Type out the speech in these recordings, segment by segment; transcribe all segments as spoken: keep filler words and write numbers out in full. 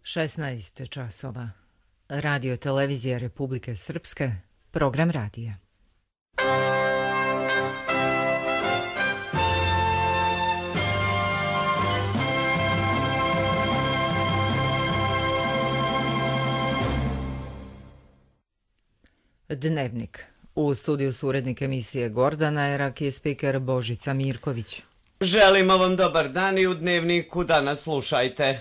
šesnaest časova. Radio televizija Republike Srpske, program radija. Dnevnik. U studiju su urednik emisije Gordana Erak i spiker Božica Mirković. Želimo vam dobar dan i u Dnevniku danas slušajte.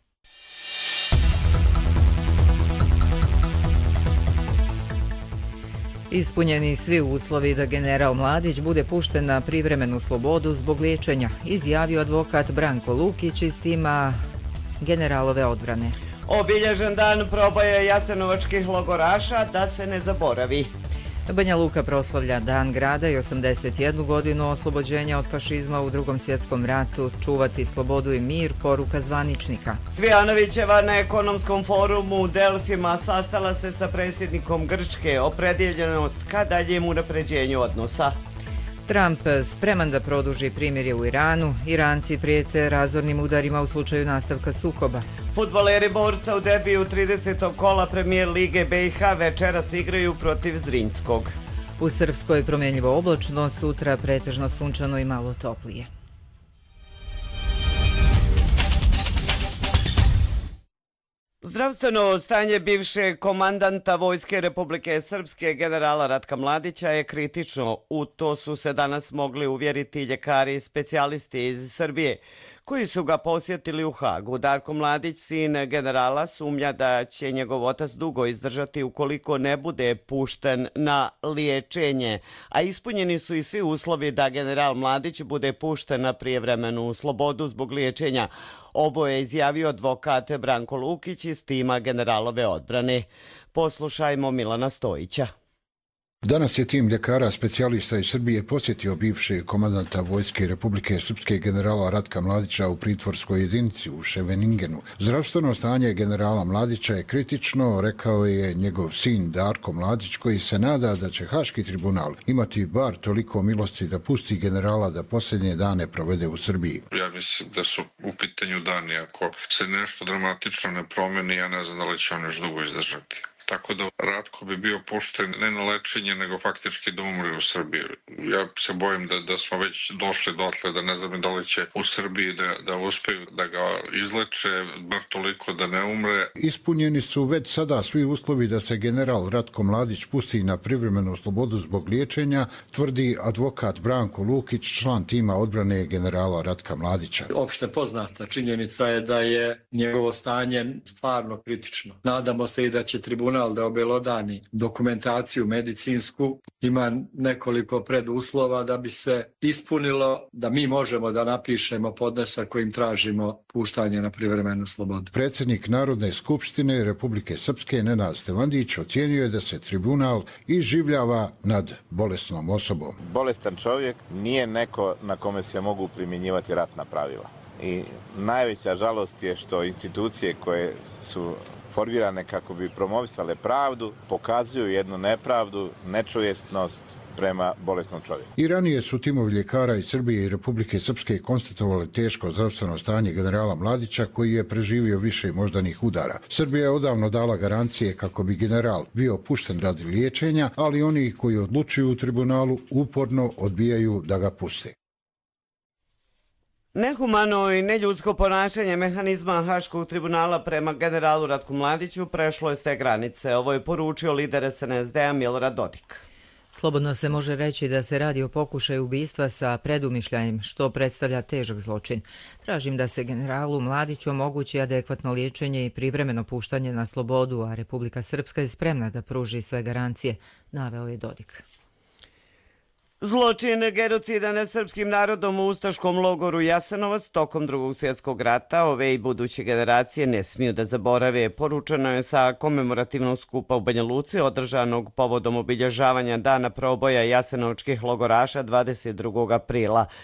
Ispunjeni svi uslovi da general Mladić bude pušten na privremenu slobodu zbog liječenja, izjavio advokat Branko Lukić iz tima generalove odbrane. Obilježen dan proboja jasenovačkih logoraša, da se ne zaboravi. Banja Luka proslavlja Dan grada i osamdeset jednu godinu oslobođenja od fašizma u Drugom svjetskom ratu, čuvati slobodu i mir, poruka zvaničnika. Cvijanovićeva na ekonomskom forumu u Delfima sastala se sa predsjednikom Grčke, opredjeljenost ka daljem unapređenju odnosa. Trump spreman da produži primirje u Iranu, Iranci prijete razornim udarima u slučaju nastavka sukoba. Fudbaleri borca u debiju tridesetog kola Premijer Lige B i H večeras igraju protiv Zrinjskog. U Srpskoj promjenljivo oblačno, sutra pretežno sunčano i malo toplije. Zdravstveno stanje bivšeg komandanta Vojske Republike Srpske generala Ratka Mladića je kritično. U to su se danas mogli uvjeriti ljekari i specijalisti iz Srbije koji su ga posjetili u Hagu. Darko Mladić, sin generala, sumnja da će njegov otac dugo izdržati ukoliko ne bude pušten na liječenje, a ispunjeni su i svi uslovi da general Mladić bude pušten na prijevremenu slobodu zbog liječenja. Ovo je izjavio advokat Branko Lukić iz tima generalove odbrane. Poslušajmo Milana Stojića. Danas je tim ljekara specijalista iz Srbije posjetio bivšeg komandanta Vojske Republike Srpske generala Ratka Mladića u pritvorskoj jedinici u Ševeningenu. Zdravstveno stanje generala Mladića je kritično, rekao je njegov sin Darko Mladić, koji se nada da će Haški tribunal imati bar toliko milosti da pusti generala da posljednje dane provede u Srbiji. Ja mislim da su u pitanju dani. Ako se nešto dramatično ne promeni, ja ne znam da li će on još dugo izdržati. Tako da Ratko bi bio pušten ne na lečenje, nego faktički da umre u Srbiji. Ja se bojim da, da smo već došli dotle, da ne znam da li će u Srbiji da, da uspeju da ga izleče, bar toliko da ne umre. Ispunjeni su već sada svi uslovi da se general Ratko Mladić pusti na privremenu slobodu zbog liječenja, tvrdi advokat Branko Lukić, član tima odbrane generala Ratka Mladića. Opšte poznata činjenica je da je njegovo stanje stvarno kritično. Nadamo se i da će tribunal da obelodani dokumentaciju medicinsku, ima nekoliko preduslova da bi se ispunilo da mi možemo da napišemo podnesak kojim tražimo puštanje na privremenu slobodu. Predsjednik Narodne skupštine Republike Srpske Nenad Stevandić ocijenio je da se tribunal iživljava nad bolesnom osobom. Bolestan čovjek nije neko na kome se mogu primjenjivati ratna pravila. I najveća žalost je što institucije koje su formirane kako bi promovisale pravdu, pokazuju jednu nepravdu, nečovjesnost prema bolesnom čovjeku. I ranije su timovi ljekara iz Srbije i Republike Srpske konstatovali teško zdravstveno stanje generala Mladića, koji je preživio više moždanih udara. Srbija je odavno dala garancije kako bi general bio pušten radi liječenja, ali oni koji odlučuju u tribunalu uporno odbijaju da ga puste. Nehumano i neljudsko ponašanje mehanizma Haškog tribunala prema generalu Ratku Mladiću prešlo je sve granice. Ovo je poručio lider S N S D-a Milorad Dodik. Slobodno se može reći da se radi o pokušaju ubistva sa predumišljajem, što predstavlja težak zločin. Tražim da se generalu Mladiću omogući adekvatno liječenje i privremeno puštanje na slobodu, a Republika Srpska je spremna da pruži sve garancije, naveo je Dodik. Zločin genocida nad srpskim narodom u ustaškom logoru Jasenovac tokom Drugog svjetskog rata ove i buduće generacije ne smiju da zaborave. Poručeno je sa komemorativnog skupa u Banja Luci održanog povodom obilježavanja dana proboja jasenovačkih logoraša dvadeset drugog aprila.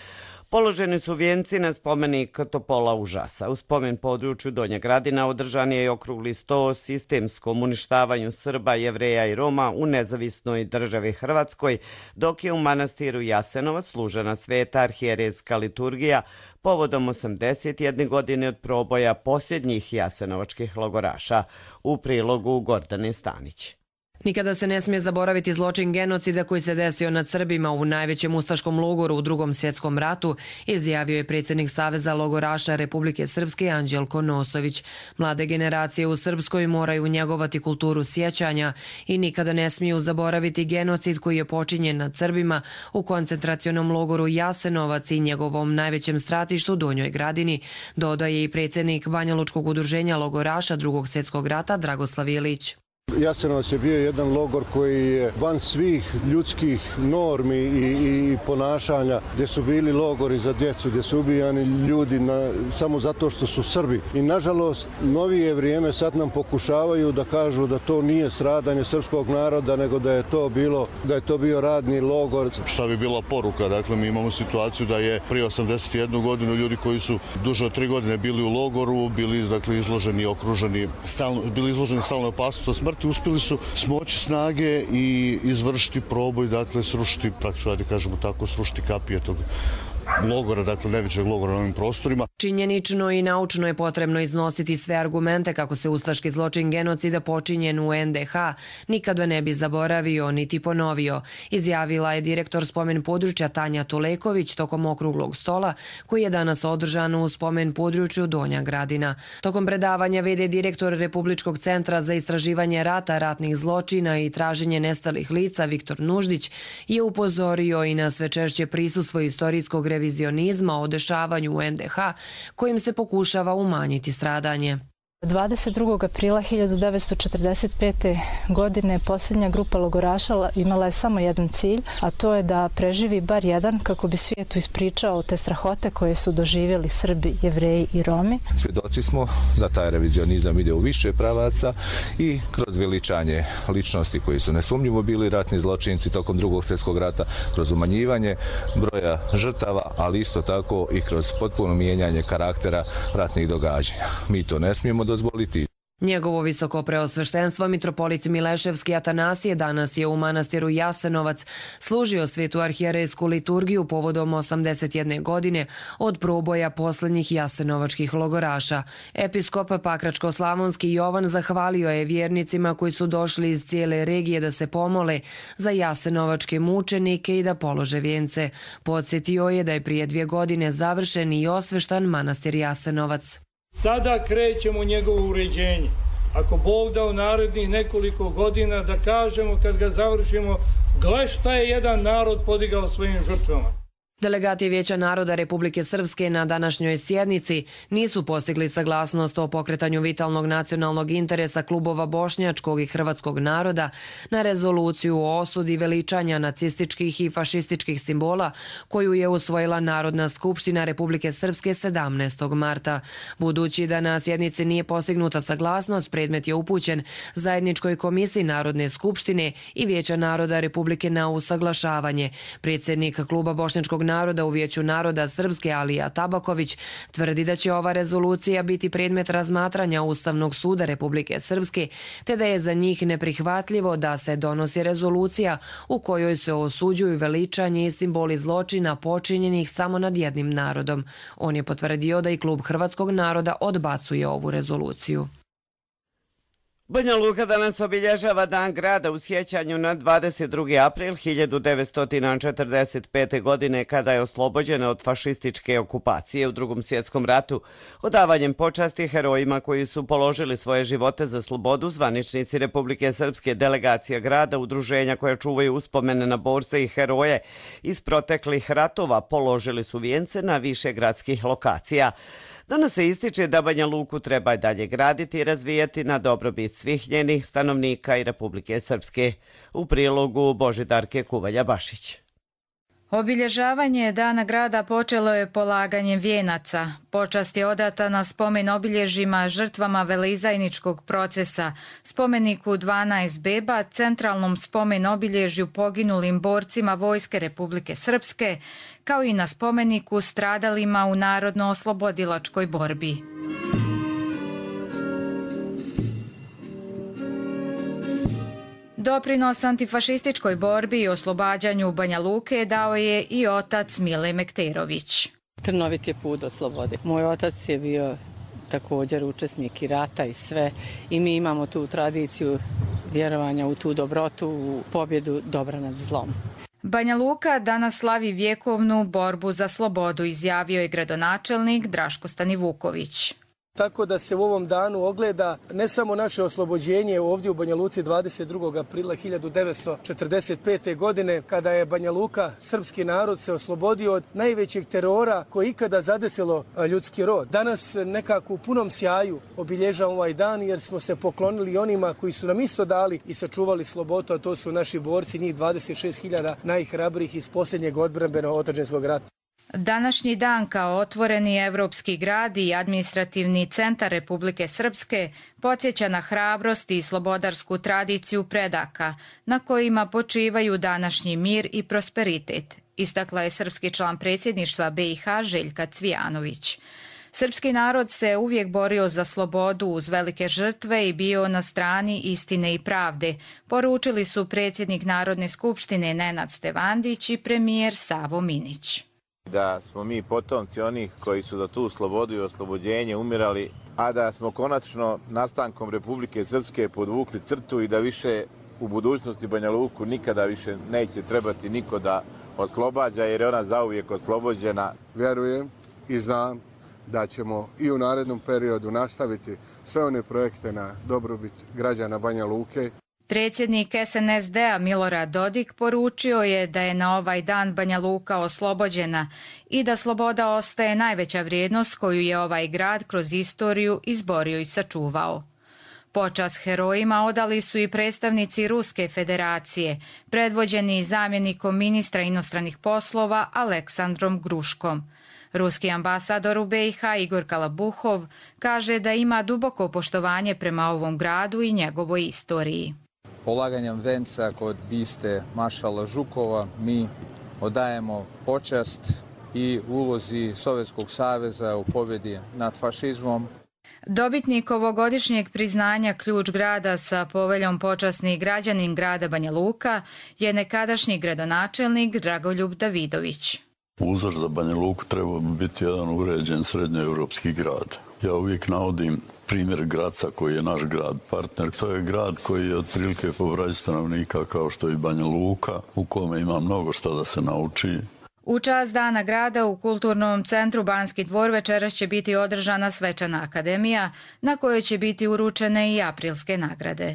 Položeni su vijenci na spomenik Topola užasa. U spomen području Donja Gradina održan je i okrugli sto o sistemskom uništavanju Srba, Jevreja i Roma u nezavisnoj državi Hrvatskoj, dok je u manastiru Jasenovac služena sveta arhijerejska liturgija povodom osamdeset jedne godine od proboja posljednjih jasenovačkih logoraša. U prilogu Gordane Stanić. Nikada se ne smije zaboraviti zločin genocida koji se desio nad Srbima u najvećem ustaškom logoru u Drugom svjetskom ratu, izjavio je predsjednik Saveza logoraša Republike Srpske Anđelko Nosović. Mlade generacije u Srpskoj moraju njegovati kulturu sjećanja i nikada ne smiju zaboraviti genocid koji je počinjen nad Srbima u koncentracionom logoru Jasenovac i njegovom najvećem stratištu Donjoj Gradini, dodaje i predsjednik Banjalučkog udruženja logoraša Drugog svjetskog rata Dragoslav Ilić. Jasenovac je bio jedan logor koji je van svih ljudskih normi i, i ponašanja, gdje su bili logori za djecu, gdje su ubijani ljudi na, samo zato što su Srbi. I nažalost, novije vrijeme sad nam pokušavaju da kažu da to nije stradanje srpskog naroda, nego da je to bilo, da je to bio radni logor. Šta bi bila poruka? Dakle, mi imamo situaciju da je prije osamdeset jednu godinu ljudi koji su duže od tri godine bili u logoru, bili dakle, izloženi, okruženi, stalno, bili izloženi stalnoj opasnosti od smrti, uspjeli su smoći snage i izvršiti proboj, dakle srušiti, praktično da kažemo tako, srušiti kapije tog logora, dakle najvećeg logora na ovim prostorima. Činjenično i naučno je potrebno iznositi sve argumente kako se ustaški zločin genocida počinjen u en de ha nikada ne bi zaboravio niti ponovio, izjavila je direktor spomen područja Tanja Tuleković tokom okruglog stola koji je danas održan u spomen području Donja Gradina. Tokom predavanja vede direktor Republičkog centra za istraživanje rata, ratnih zločina i traženje nestalih lica Viktor Nuždić je upozorio i na sve češće prisustvo istorijskog revizionizma o dešavanju u en de ha kojim se pokušava umanjiti stradanje. dvadeset drugog aprila hiljadu devetsto četrdeset pete. godine posljednja grupa logoraša imala je samo jedan cilj, a to je da preživi bar jedan kako bi svijetu ispričao te strahote koje su doživjeli Srbi, Jevreji i Romi. Svjedoci smo da taj revizionizam ide u više pravaca i kroz veličanje ličnosti koji su nesumnjivo bili ratni zločinci tokom Drugog svjetskog rata, kroz umanjivanje broja žrtava, ali isto tako i kroz potpuno mijenjanje karaktera ratnih događanja. Mi to ne smijemo dozvoliti. Njegovo visoko preosveštenstvo mitropolit Mileševski Atanasije danas je u manastiru Jasenovac služio svetu arhijerejsku liturgiju povodom osamdeset jedne godine od proboja posljednjih jasenovačkih logoraša. Episkop Pakračko-slavonski Jovan zahvalio je vjernicima koji su došli iz cijele regije da se pomole za jasenovačke mučenike i da polože vijence. Podsjetio je da je prije dvije godine završen i osveštan manastir Jasenovac. Sada krećemo njegovo uređenje. Ako Bog da u narednih nekoliko godina da kažemo kad ga završimo, gle šta je jedan narod podigao svojim žrtvama. Delegati Vijeća naroda Republike Srpske na današnjoj sjednici nisu postigli saglasnost o pokretanju vitalnog nacionalnog interesa klubova bošnjačkog i hrvatskog naroda na rezoluciju o osudi veličanja nacističkih i fašističkih simbola koju je usvojila Narodna skupština Republike Srpske sedamnaestog marta. Budući da na sjednici nije postignuta saglasnost, predmet je upućen Zajedničkoj komisiji Narodne skupštine i Vijeća naroda Republike na usaglašavanje. Predsjednik kluba bošnjačkog naroda u Vijeću naroda Srpske Alija Tabaković tvrdi da će ova rezolucija biti predmet razmatranja Ustavnog suda Republike Srpske, te da je za njih neprihvatljivo da se donosi rezolucija u kojoj se osuđuju veličanje i simboli zločina počinjenih samo nad jednim narodom. On je potvrdio da i klub hrvatskog naroda odbacuje ovu rezoluciju. Banja Luka danas obilježava Dan grada u sjećanju na dvadeset drugi april hiljadu devetsto četrdeset pete. godine kada je oslobođena od fašističke okupacije u Drugom svjetskom ratu. Odavanjem počasti herojima koji su položili svoje živote za slobodu, zvaničnici Republike Srpske, delegacija grada, udruženja koja čuvaju uspomene na borce i heroje iz proteklih ratova položili su vijence na više gradskih lokacija. Danas se ističe da Banja Luku treba dalje graditi i razvijati na dobrobit svih njenih stanovnika i Republike Srpske. U prilogu Božidarke Kuvalja-Bašić. Obilježavanje Dana grada počelo je polaganjem vijenaca. Počast je odata na spomen obilježjima žrtvama veleizdajničkog procesa, spomeniku dvanaest beba, centralnom spomen obilježju poginulim borcima Vojske Republike Srpske, kao i na spomeniku stradalima u narodno-oslobodilačkoj borbi. Doprinos antifašističkoj borbi i oslobađanju Banja Luke dao je i otac Mile Mekterović. Trnovit je put do slobode. Moj otac je bio također učesnik i rata i sve i mi imamo tu tradiciju vjerovanja u tu dobrotu, u pobjedu dobra nad zlom. Banja Luka danas slavi vjekovnu borbu za slobodu, izjavio je gradonačelnik Draško Stanivuković. Tako da se u ovom danu ogleda ne samo naše oslobođenje ovdje u Banja Luci dvadeset drugog aprila hiljadu devetsto četrdeset pete. godine, kada je Banja Luka, srpski narod, se oslobodio od najvećeg terora koji ikada zadesilo ljudski rod. Danas nekako u punom sjaju obilježavamo ovaj dan jer smo se poklonili onima koji su nam isto dali i sačuvali slobodu, a to su naši borci, njih dvadeset šest hiljada najhrabrijih iz posljednjeg odbrambenog otadžbinskog rata. Današnji dan kao otvoreni evropski grad i administrativni centar Republike Srpske podsjeća na hrabrost i slobodarsku tradiciju predaka, na kojima počivaju današnji mir i prosperitet, istakla je srpski član predsjedništva B i H Željka Cvijanović. Srpski narod se uvijek borio za slobodu uz velike žrtve i bio na strani istine i pravde, poručili su predsjednik Narodne skupštine Nenad Stevandić i premijer Savo Minić. Da smo mi potomci onih koji su za tu slobodu i oslobođenje umirali, a da smo konačno nastankom Republike Srpske podvukli crtu i da više u budućnosti Banja Luku nikada više neće trebati niko da oslobađa, jer je ona zauvijek oslobođena. Vjerujem i znam da ćemo i u narednom periodu nastaviti sve one projekte na dobrobit građana Banja Luke. Predsjednik S N S D-a Milorad Dodik poručio je da je na ovaj dan Banja Luka oslobođena i da sloboda ostaje najveća vrijednost koju je ovaj grad kroz istoriju izborio i sačuvao. Počast herojima odali su i predstavnici Ruske federacije, predvođeni zamjenikom ministra inostranih poslova Aleksandrom Gruškom. Ruski ambasador u B i H Igor Kalabuhov kaže da ima duboko poštovanje prema ovom gradu i njegovoj istoriji. Polaganjem venca kod biste maršala Žukova mi odajemo počast i ulozi Sovjetskog saveza u pobjedi nad fašizmom. Dobitnik ovogodišnjeg priznanja ključ grada sa poveljom počasni građanin grada Banja Luka je nekadašnji gradonačelnik Dragoljub Davidović. Uzor za Banja Luku treba biti jedan uređen srednjoevropski grad. Ja uvijek navodim primjer Graca koji je naš grad partner. To je grad koji je otprilike po broju stanovnika kao što i Banja Luka, u kome ima mnogo što da se nauči. U čast Dana grada u Kulturnom centru Banski dvor večeras će biti održana svečana akademija na kojoj će biti uručene i aprilske nagrade.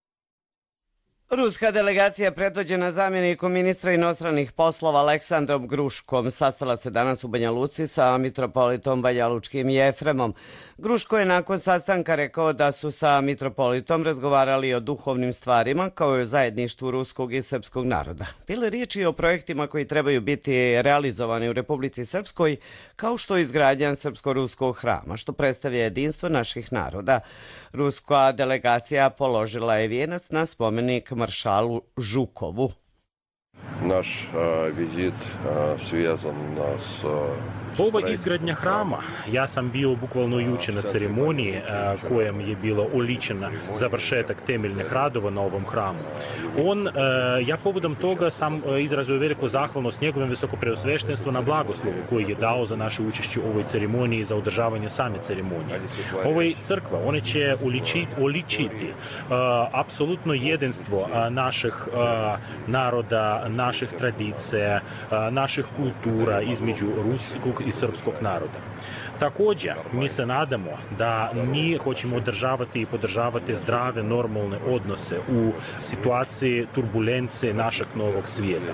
Ruska delegacija predvođena zamjenikom ministra inostranih poslova Aleksandrom Gruškom sastala se danas u Banja Luci sa mitropolitom banjalučkim Jefremom. Gruško je nakon sastanka rekao da su sa mitropolitom razgovarali o duhovnim stvarima kao i o zajedništvu ruskog i srpskog naroda. Bilo je riječi o projektima koji trebaju biti realizovani u Republici Srpskoj, kao što je izgradnja srpsko-ruskog hrama, što predstavlja jedinstvo naših naroda. Ruska delegacija položila je vijenac na spomenik maršalu Žukovu. Naš vizit svijezan s... Ova izgradnja hrama, ja sam bio bukvalno juče na ceremoniji kojem je bilo uličena završetak temeljnih radova na ovom hramu. On, ja povodom toga sam izrazio veliku zahvalnost njegovim visokopreosveštenstvu na blagoslovu koji je dao za naše učešće u ovoj ceremoniji za održavanje same ceremonije. Ovoj crkva, one će uličiti apsolutno jedinstvo naših naroda, naših tradicija, naših kultura između ruskog bošnjačkog i srpskog naroda. Također, mi se nadamo da mi hoćemo održavati i podržavati zdrave, normalne odnose u situaciji turbulencije našeg novog svijeta.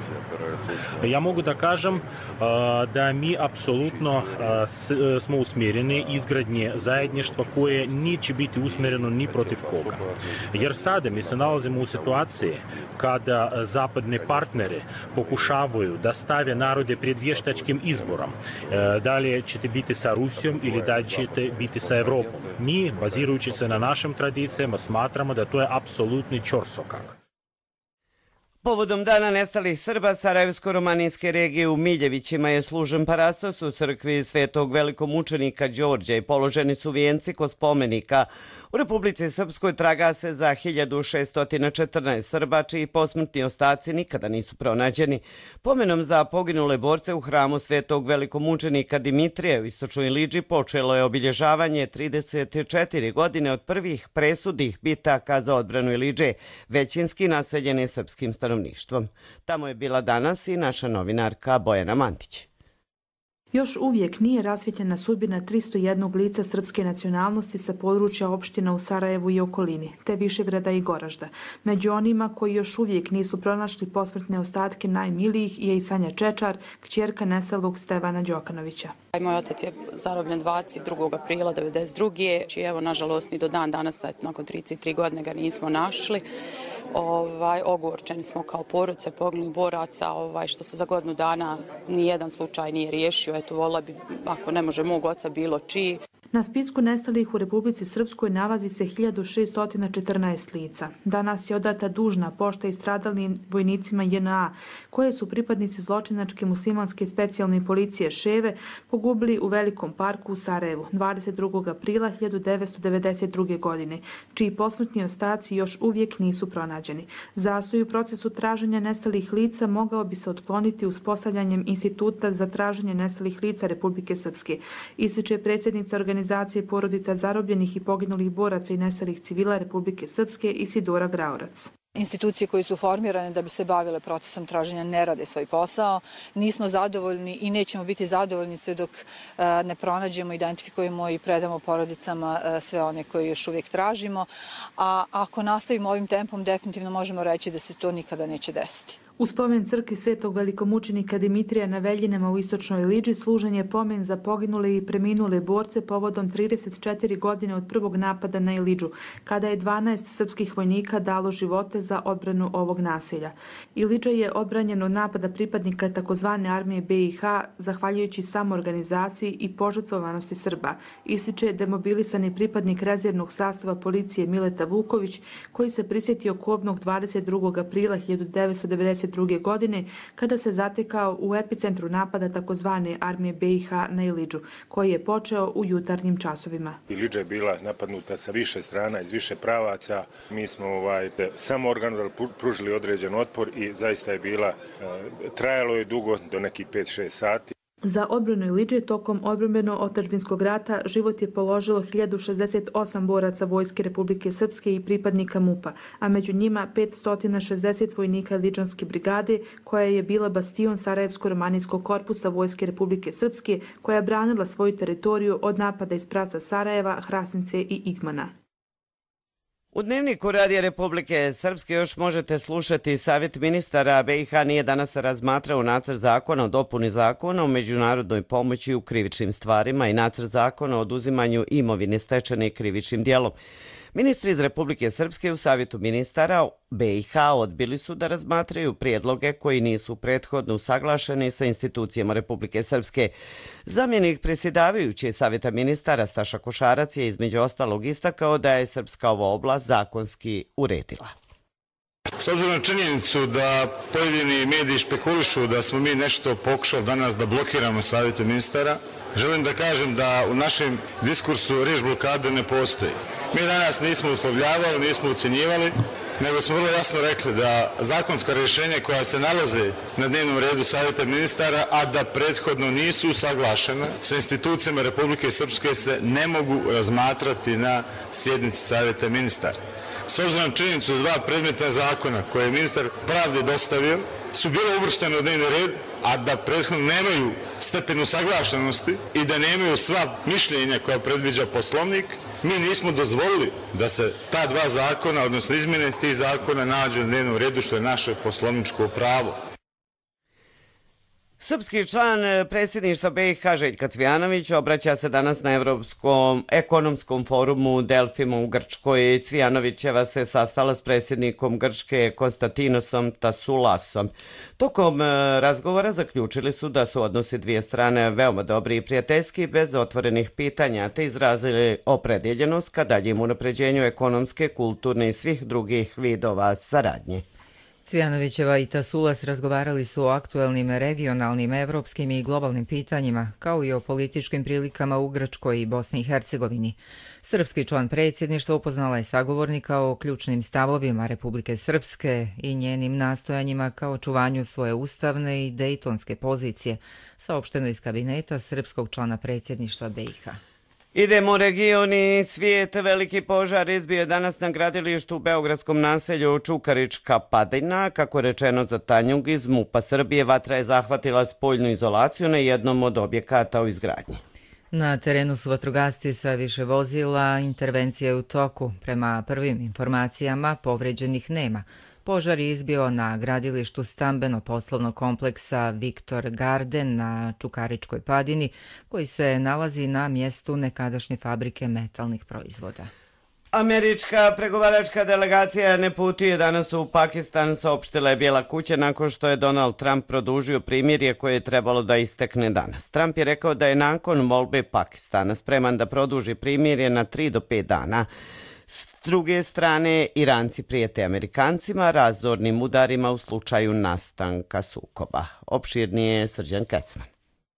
Ja mogu da kažem da mi apsolutno smo usmjereni izgradnje zajedništva koje neće biti usmjereno ni protiv koga. Jer sada mi se nalazimo u situaciji kada zapadne partnere pokušavaju da stave narode pred vještačkim izborom. Da li ćete biti sa Rusijom ili da li ćete biti sa Evropom. Mi, bazirujući se na našim tradicijama, smatramo da to je apsolutni ćorsokak. Povodom Dana nestalih Srba Sarajevsko-romanijske regije u Miljevićima je služen parastos u crkvi svetog velikomučenika Đorđa i položeni su vijenci kod spomenika. U Republici Srpskoj traga se za hiljadu šessto četrnaest Srba, čiji posmrtni ostaci nikada nisu pronađeni. Pomenom za poginule borce u hramu svetog velikomučenika Dimitrija u istočnoj Iliđi počelo je obilježavanje trideset četiri godine od prvih presudnih bitaka za odbranu Iliđe, većinski naseljene srpskim stanovništvom. Tamo je bila danas i naša novinarka Bojana Mantić. Još uvijek nije rasvjetljena sudbina tristo jednog lica srpske nacionalnosti sa područja opština u Sarajevu i okolini, te Višegrada i Goražda. Među onima koji još uvijek nisu pronašli posmrtne ostatke najmilijih je i Sanja Čečar, kćerka nestalog Stevana Đokanovića. Moj otac je zarobljen dvadeset drugog aprila devedeset druge Či evo, nažalost, ni do dan danas, nakon trideset tri godine ga nismo našli. Ovaj, ogorčeni smo kao porodice poginulih boraca, ovaj, što se za godinu dana nijedan slučaj nije riješio. Eto, volila bi, ako ne može mog oca, bilo čiji. Na spisku nestalih u Republici Srpskoj nalazi se hiljadu šessto četrnaest lica. Danas je odata dužna pošta i stradalnim vojnicima J N A, koje su pripadnici zločinačke muslimanske specijalne policije Ševe pogubili u Velikom parku u Sarajevu dvadeset drugog aprila hiljadu devetsto devedeset druge. godine, čiji posmrtni ostaci još uvijek nisu pronađeni. Zastoj u procesu traženja nestalih lica mogao bi se otkloniti uspostavljanjem Instituta za traženje nestalih lica Republike Srpske, ističe predsjednica organizacije Organizacije porodica zarobljenih i poginulih boraca i nestalih civila Republike Srpske Isidora Graorac. Institucije koje su formirane da bi se bavile procesom traženja ne rade svoj posao. Nismo zadovoljni i nećemo biti zadovoljni sve dok ne pronađemo, identifikujemo i predamo porodicama sve one koje još uvijek tražimo. A ako nastavimo ovim tempom, definitivno možemo reći da se to nikada neće desiti. U spomen crkvi svetog velikomučenika Dimitrija na Veljinama u istočnoj Iliđi služen je pomen za poginule i preminule borce povodom trideset četiri godine od prvog napada na Iliđu, kada je dvanaest srpskih vojnika dalo živote za odbranu ovog naselja. Iliđa je odbranjen od napada pripadnika takozvane armije B i H zahvaljujući samoorganizaciji i požrtvovanosti Srba, ističe demobilisani pripadnik rezervnog sastava policije Mileta Vuković, koji se prisjetio kobnog dvadeset drugog aprila hiljadu devetsto devedeset druge. godine, kada se zatekao u epicentru napada takozvane armije B i H na Iliđu, koji je počeo u jutarnjim časovima. Iliđa je bila napadnuta sa više strana, iz više pravaca. Mi smo ovaj, samo organizovali, pružili određen otpor i zaista je bila, trajalo je dugo, do nekih pet šest sati. Za odbranu Iliđe tokom odbrambeno-otadžbinskog rata život je položilo hiljadu šezdeset osam boraca Vojske Republike Srpske i pripadnika MUP-a, a među njima petsto šezdeset vojnika Iliđanske brigade, koja je bila bastion Sarajevsko-romanijskog korpusa Vojske Republike Srpske, koja je branila svoju teritoriju od napada iz pravca Sarajeva, Hrasnice i Igmana. U Dnevniku Radija Republike Srpske još možete slušati Savjet ministara B i H nije danas razmatrao nacrt zakona o dopuni zakona o međunarodnoj pomoći u krivičnim stvarima i nacrt zakona o oduzimanju imovine stečene krivičnim dijelom. Ministri iz Republike Srpske u Savjetu ministara B i H odbili su da razmatraju prijedloge koji nisu prethodno usaglašeni sa institucijama Republike Srpske. Zamjenik predsjedavajući Savjeta ministara Staša Košarac je između ostalog istakao da je Srpska ova oblast zakonski uredila. S obzirom na činjenicu da pojedini mediji špekulišu da smo mi nešto pokušali danas da blokiramo Savjetu ministara, želim da kažem da u našem diskursu riječ blokade ne postoji. Mi danas nismo uslovljavali, nismo ucenjivali, nego smo vrlo jasno rekli da zakonska rješenja koja se nalaze na dnevnom redu Savjeta ministara, a da prethodno nisu usaglašene sa institucijama Republike Srpske, se ne mogu razmatrati na sjednici Savjeta ministara. S obzirom na činjenicu da dva predmetna zakona koje je ministar pravde dostavio su bilo uvrštene u dnevni red, a da prethodno nemaju stepen usaglašenosti i da nemaju sva mišljenja koja predviđa Poslovnik, mi nismo dozvolili da se ta dva zakona, odnosno izmjene tih zakona, nađu na dnevnom redu, što je naše poslovničko pravo. Srpski član predsjedništva B i H Željka Cvijanović obraća se danas na Evropskom ekonomskom forumu u Delfima u Grčkoj. Cvijanovićeva se sastala s predsjednikom Grčke Konstantinosom Tasulasom. Tokom razgovora zaključili su da su odnosi dvije strane veoma dobri i prijateljski bez otvorenih pitanja, te izrazili opredjeljenost ka daljem unapređenju ekonomske, kulturne i svih drugih vidova saradnje. Cvijanovićeva i Tasulas razgovarali su o aktuelnim regionalnim, evropskim i globalnim pitanjima, kao i o političkim prilikama u Grčkoj i Bosni i Hercegovini. Srpski član predsjedništva upoznala je sagovornika o ključnim stavovima Republike Srpske i njenim nastojanjima kao očuvanju svoje ustavne i dejtonske pozicije, saopšteno iz kabineta srpskog člana predsjedništva B i H. Idemo u region i svijet. Veliki požar izbio je danas na gradilištu u beogradskom naselju Čukarička Padina. Kako rečeno za Tanjug iz MUP-a Srbije, vatra je zahvatila spoljnu izolaciju na jednom od objekata u izgradnji. Na terenu su vatrogasci sa više vozila, intervencija je u toku. Prema prvim informacijama povređenih nema. Požar je izbio na gradilištu stambeno-poslovnog kompleksa Viktor Garden na Čukaričkoj Padini, koji se nalazi na mjestu nekadašnje fabrike metalnih proizvoda. Američka pregovaračka delegacija ne putuje danas u Pakistan, saopštila je Bijela kuća nakon što je Donald Trump produžio primirje koje je trebalo da istekne danas. Trump je rekao da je nakon molbe Pakistana spreman da produži primirje na tri do pet dana. S druge strane, Iranci prijete Amerikancima razornim udarima u slučaju nastanka sukoba. Opširnije je Srđan Kecman.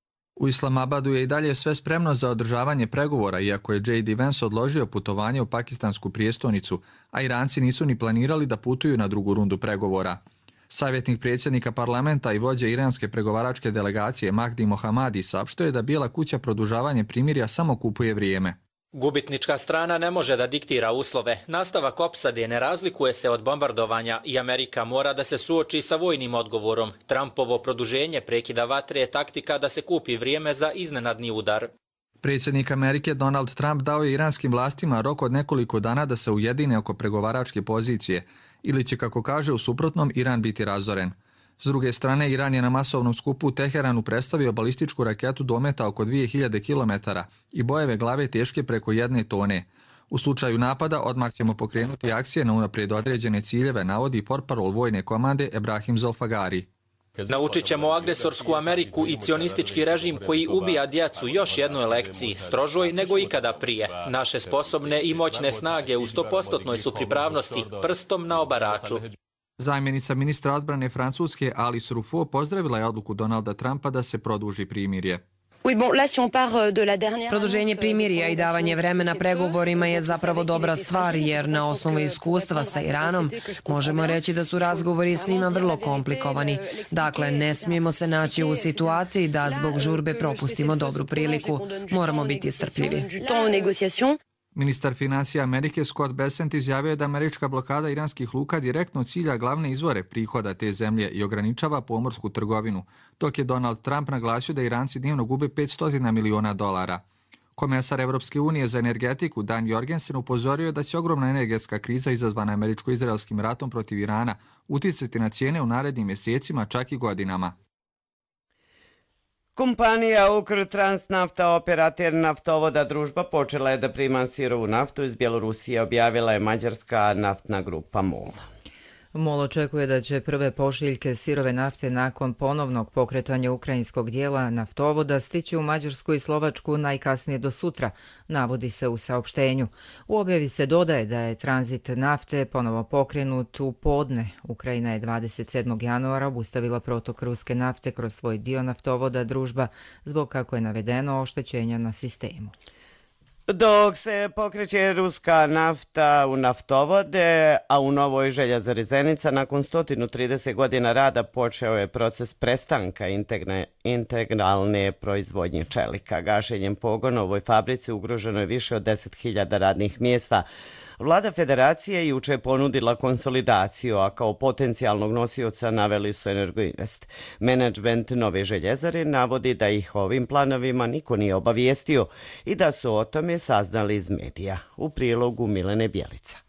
U Islamabadu je i dalje sve spremno za održavanje pregovora, iako je J D Vance odložio putovanje u pakistansku prijestolnicu, a Iranci nisu ni planirali da putuju na drugu rundu pregovora. Savjetnik predsjednika parlamenta i vođe iranske pregovaračke delegacije Mahdi Mohammadi saopštio je da Bijela kuća produžavanje primirja samo kupuje vrijeme. Gubitnička strana ne može da diktira uslove. Nastavak opsade ne razlikuje se od bombardovanja i Amerika mora da se suoči sa vojnim odgovorom. Trumpovo produženje prekida vatre je taktika da se kupi vrijeme za iznenadni udar. Predsjednik Amerike Donald Trump dao je iranskim vlastima rok od nekoliko dana da se ujedine oko pregovaračke pozicije, ili će, kako kaže, u suprotnom Iran biti razoren. S druge strane, Iran je na masovnom skupu u Teheranu predstavio balističku raketu dometa oko dvije hiljade kilometara i bojeve glave teške preko jedne tone. U slučaju napada odmah ćemo pokrenuti akcije na unaprijed određene ciljeve, navodi portparol vojne komande Ebrahim Zolfagari. Naučit ćemo agresorsku Ameriku i cionistički režim koji ubija djecu još jednoj lekciji, strožoj nego ikada prije. Naše sposobne i moćne snage u stopostotnoj su pripravnosti, prstom na obaraču. Zamjenica ministra odbrane Francuske Alice Ruffo pozdravila je odluku Donalda Trumpa da se produži primirje. Produženje primirja i davanje vremena pregovorima je zapravo dobra stvar, jer na osnovu iskustva sa Iranom možemo reći da su razgovori s njima vrlo komplikovani. Dakle, ne smijemo se naći u situaciji da zbog žurbe propustimo dobru priliku. Moramo biti strpljivi. Ministar financija Amerike Scott Bessent izjavio je da američka blokada iranskih luka direktno cilja glavne izvore prihoda te zemlje i ograničava pomorsku trgovinu, dok je Donald Trump naglasio da Iranci dnevno gube petsto miliona dolara. Komesar Evropske unije za energetiku Dan Jorgensen upozorio je da će ogromna energetska kriza izazvana američko-izraelskim ratom protiv Irana uticati na cijene u narednim mjesecima, čak i godinama. Kompanija Ukrtransnafta, operater naftovoda Družba, počela je da prima sirovu naftu iz Bjelorusije, objavila je mađarska naftna grupa MOL. MOL očekuje da će prve pošiljke sirove nafte nakon ponovnog pokretanja ukrajinskog dijela naftovoda stići u Mađarsku i Slovačku najkasnije do sutra, navodi se u saopštenju. U objavi se dodaje da je tranzit nafte ponovo pokrenut u podne. Ukrajina je dvadeset sedmog januara obustavila protok ruske nafte kroz svoj dio naftovoda Družba zbog, kako je navedeno, oštećenja na sistemu. Dok se pokreće ruska nafta u naftovode, a u Novoj Željezari Zenica nakon sto trideset godina rada počeo je proces prestanka integne, integralne proizvodnje čelika. Gašenjem pogona u ovoj fabrici ugroženo je više od deset hiljada radnih mjesta, Vlada federacije juče ponudila konsolidaciju, a kao potencijalnog nosioca naveli su Energoinvest. Menadžment Nove Željezare navodi da ih ovim planovima niko nije obavijestio i da su o tome saznali iz medija. U prilogu Milene Bjelica.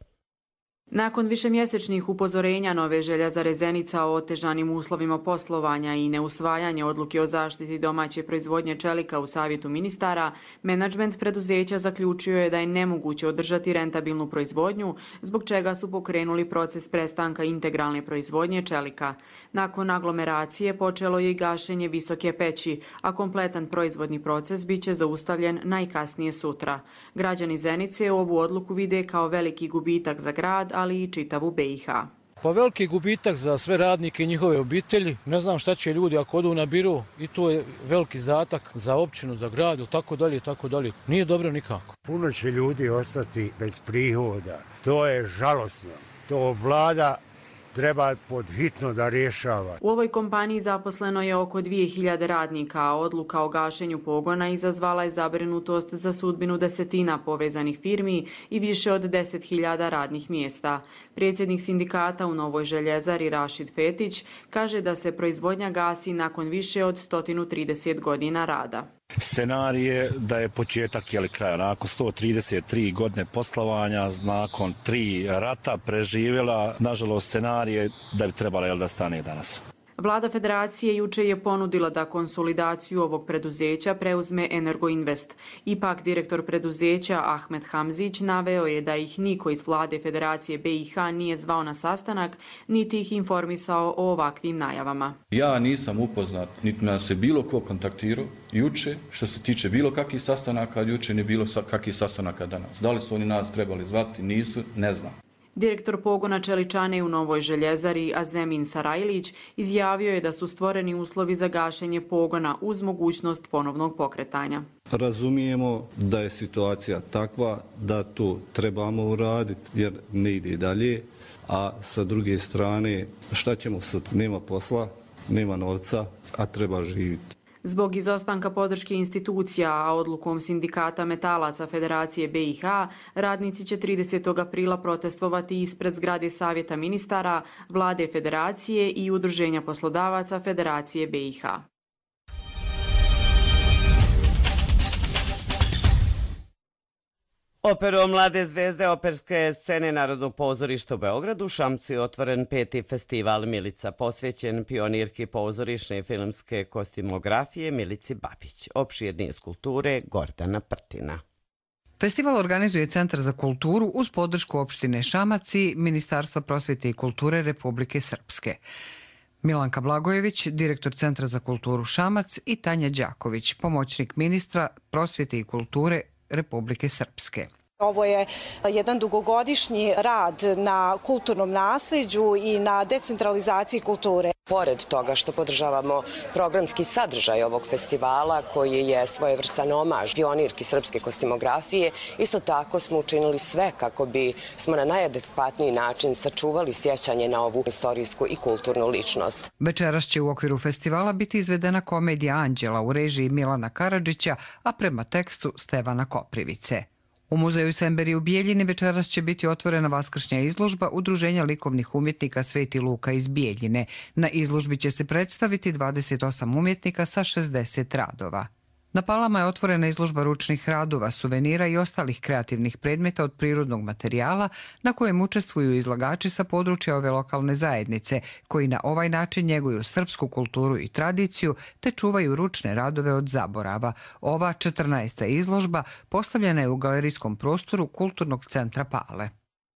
Nakon višemjesečnih upozorenja Nove Željezare Zenica o otežanim uslovima poslovanja i neusvajanje odluke o zaštiti domaće proizvodnje čelika u Savjetu ministara, menadžment preduzeća zaključio je da je nemoguće održati rentabilnu proizvodnju, zbog čega su pokrenuli proces prestanka integralne proizvodnje čelika. Nakon aglomeracije počelo je i gašenje Visoke peći, a kompletan proizvodni proces biće zaustavljen najkasnije sutra. Građani Zenice ovu odluku vide kao veliki gubitak za grad, ali i čitavu B i H. Pa veliki gubitak za sve radnike i njihove obitelji. Ne znam šta će ljudi ako odu na biro i to je veliki zatak za općinu, za grad, tako dalje, tako dalje. Nije dobro nikako. Puno će ljudi ostati bez prihoda. To je žalosno. To vlada treba podhitno da rješava. U ovoj kompaniji zaposleno je oko dvije hiljade radnika, a odluka o gašenju pogona izazvala je zabrinutost za sudbinu desetina povezanih firmi i više od deset hiljada radnih mjesta. Predsjednik sindikata u Novoj Željezari Rašid Fetić kaže da se proizvodnja gasi nakon više od sto trideset godina rada. Scenarije da je početak jeli kraja. Nakon sto trideset tri godine poslovanja, nakon tri rata preživjela, nažalost, scenarije da bi trebala jel, da stane danas. Vlada federacije juče je ponudila da konsolidaciju ovog preduzeća preuzme Energoinvest. Ipak direktor preduzeća Ahmed Hamzić naveo je da ih niko iz vlade federacije B i H nije zvao na sastanak, niti ih informisao o ovakvim najavama. Ja nisam upoznat, niti nas se bilo ko kontaktirao juče, što se tiče bilo kakvih sastanaka, juče nije bilo kakvih sastanaka danas. Da li su oni nas trebali zvati, nisu, ne znam. Direktor pogona čeličane u Novoj Željezari Azemin Sarajlić izjavio je da su stvoreni uslovi za gašenje pogona uz mogućnost ponovnog pokretanja. Razumijemo da je situacija takva da to trebamo uraditi jer ne ide dalje, a sa druge strane šta ćemo sutra? Nema posla, nema novca, a treba živjeti. Zbog izostanka podrške institucija, a odlukom sindikata metalaca Federacije B i H, radnici će tridesetog aprila protestovati ispred zgrade Savjeta ministara, Vlade Federacije i Udruženja poslodavaca Federacije B i H. Operom Mlade zvezde operske scene Narodnog pozorišta u Beogradu Šamcu je otvoren peti festival Milica, posvećen pionirki pozorišne i filmske kostimografije Milici Babić, opširnije skulpture Gordana Prtina. Festival organizuje Centar za kulturu uz podršku opštine Šamac i Ministarstva prosvjete i kulture Republike Srpske. Milanka Blagojević, direktor Centra za kulturu Šamac, i Tanja Đaković, pomoćnik ministra prosvjete i kulture Republike Srpske. Ovo je jedan dugogodišnji rad na kulturnom nasljeđu i na decentralizaciji kulture. Pored toga što podržavamo programski sadržaj ovog festivala, koji je svojevrstan omaž pionirki srpske kostimografije, isto tako smo učinili sve kako bi smo na najadekvatniji način sačuvali sjećanje na ovu istorijsku i kulturnu ličnost. Večeras će u okviru festivala biti izvedena komedija Anđela u režiji Milana Karadžića, a prema tekstu Stevana Koprivice. U muzeju Semberi u Bijeljini večeras će biti otvorena vaskršnja izložba Udruženja likovnih umjetnika Sveti Luka iz Bijeljine. Na izložbi će se predstaviti dvadeset osam umjetnika sa šezdeset radova. Na Palama je otvorena izložba ručnih radova, suvenira i ostalih kreativnih predmeta od prirodnog materijala na kojem učestvuju izlagači sa područja ove lokalne zajednice, koji na ovaj način njeguju srpsku kulturu i tradiciju te čuvaju ručne radove od zaborava. Ova četrnaesta izložba postavljena je u galerijskom prostoru Kulturnog centra Pale.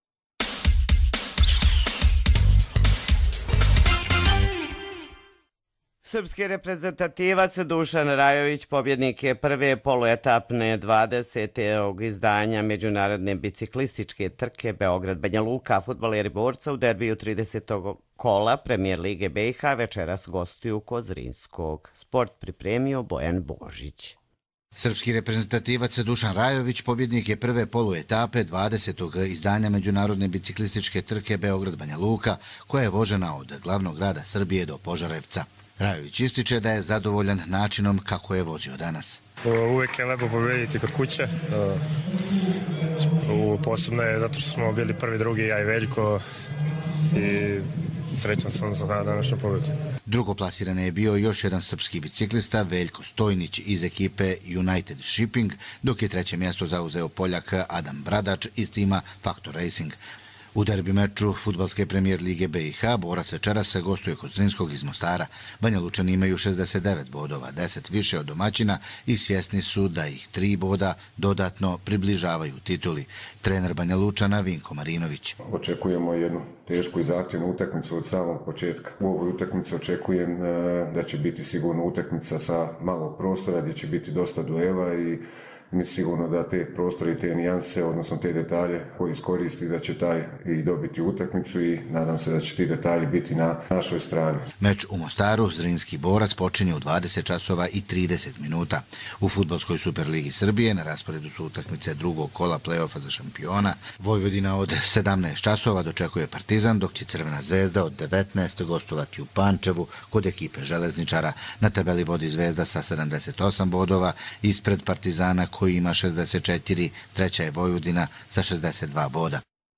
Srpski reprezentativac Dušan Rajović pobjednik je prve poluetapne dvadesetog izdanja međunarodne biciklističke trke Beograd-Banja Luka. Fudbaleri borca u derbiju tridesetog kola Premijer Lige B i H večeras gostuju kod Zrinskog. Sport pripremio Bojan Božić. Srpski reprezentativac Dušan Rajović pobjednik je prve poluetape dvadesetog izdanja međunarodne biciklističke trke Beograd-Banja Luka, koja je vožena od glavnog grada Srbije do Požarevca. Rajović ističe da je zadovoljan načinom kako je vozio danas. Uvijek je lepo pobjediti kod kuće. Posebno je zato što smo bili prvi, drugi, ja i Veljko, i srećan sam za današnju pobjedu. Drugoplasiran je bio još jedan srpski biciklista, Veljko Stojnić iz ekipe United Shipping, dok je treće mjesto zauzeo Poljak Adam Bradač iz tima Factor Racing. U derbi meču fudbalske premijer lige B i H Borac večeras gostuje kod Zrinskog iz Mostara. Banja Lučani imaju šezdeset devet bodova, deset više od domaćina i svjesni su da ih tri boda dodatno približavaju tituli. Trener Banja Lučana Vinko Marinović. Očekujemo jednu tešku i zahtjevnu utakmicu od samog početka. U ovoj utakmici očekujem da će biti sigurno utakmica sa malo prostora, gdje će biti dosta duela i mi sigurno da te prostore i te nijanse, odnosno te detalje koji iskoristi, da će taj i dobiti utakmicu i nadam se da će ti detalji biti na našoj strani. Meč u Mostaru, Zrinski Borac, počinje u dvadeset časova i trideset minuta. U fudbalskoj Superligi Srbije na rasporedu su utakmice drugog kola play-offa za šampiona. Vojvodina od sedamnaest časova dočekuje Partizan, dok će Crvena zvezda od devetnaest gostovati u Pančevu kod ekipe Železničara. Na tabeli vodi Zvezda sa sedamdeset osam bodova, ispred Partizana koji ima šezdeset četiri, treća je Vojvodina sa šezdeset dva boda.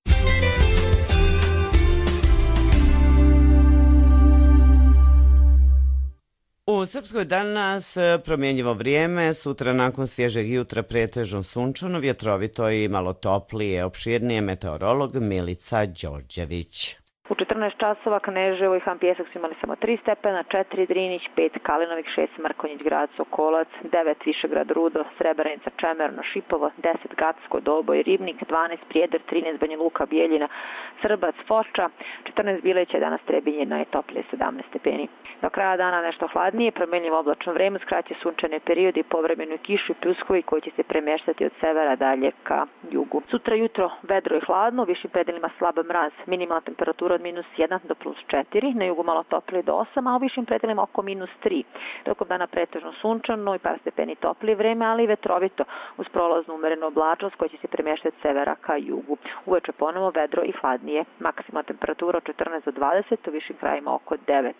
U Srpskoj danas promjenjivo vrijeme, sutra nakon svježeg jutra pretežno sunčano, vjetrovito i malo toplije. Opširnije meteorolog Milica Đorđević. U četrnaest časova Kneževo i Han Pjesak su imali samo tri stepena, četiri Drinić, pet Kalinovik, šest Mrkonjić, grad Sokolac, devet Višegrad Rudo, Srebrenica, Čemerno, Šipovo, deset Gacko, Doboj, Ribnik, dvanaest Prijedor, trinaest Banja Luka, Bijeljina, Srbac, Foča, četrnaest Bileća, danas Trebinje, najtoplije sedamnaest stepeni. Do kraja dana nešto hladnije, promjenjivo oblačno vreme, skraće sunčane periodi i povremenu kišu i pljuskovi koji će se premještati od severa dalje ka jugu. Sutra jutro vedro i hladno, u višim predelima slab mraz, minimalna temperatura od minus jedan do plus četiri, na jugu malo toplije do osam, a u višim predelima oko minus tri. Tokom dana pretežno sunčano i par stepeni toplije vreme, ali i vetrovito uz prolaznu umerenu oblačnost koja će se premještati od severa ka jugu. Uveče ponovo vedro i hladnije, maksimalna temperatura od četrnaest do dvadeset, u višim krajima oko devet.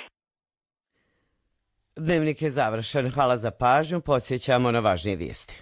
Dnevnik je završen. Hvala za pažnju. Podsjećamo na važnije vijesti.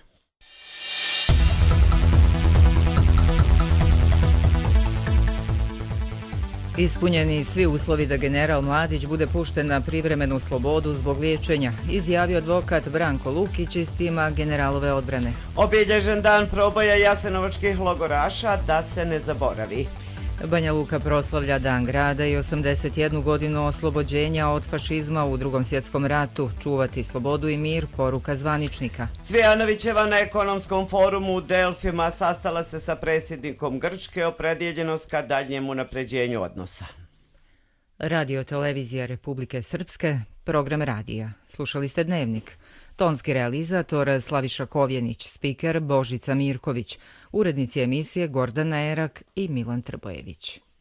Ispunjeni svi uslovi da general Mladić bude pušten na privremenu slobodu zbog liječenja, izjavio advokat Branko Lukić iz tima generalove odbrane. Obilježen dan proboja jasenovačkih logoraša, da se ne zaboravi. Banja Luka proslavlja Dan grada i osamdeset jednu godinu oslobođenja od fašizma u Drugom svjetskom ratu. Čuvati slobodu i mir, poruka zvaničnika. Cvijanovićeva na ekonomskom forumu u Delfima sastala se sa predsjednikom Grčke, opredjeljenost ka daljnjem unapređenju odnosa. Radio Televizija Republike Srpske, program radija. Slušali ste Dnevnik. Tonski realizator Slaviša Kovjenić, spiker Božica Mirković, urednici emisije Gordana Erak i Milan Trbojević.